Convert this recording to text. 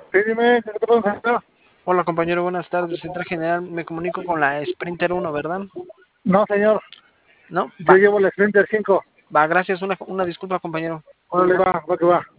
Sí, dime, ¿qué te puedo hacer? Hola compañero, buenas tardes. Central General, me comunico con la Sprinter 1, ¿verdad? No, señor, ¿No? yo llevo el Sprinter 5. Va, gracias. Una disculpa, compañero. Órale, va, va que va.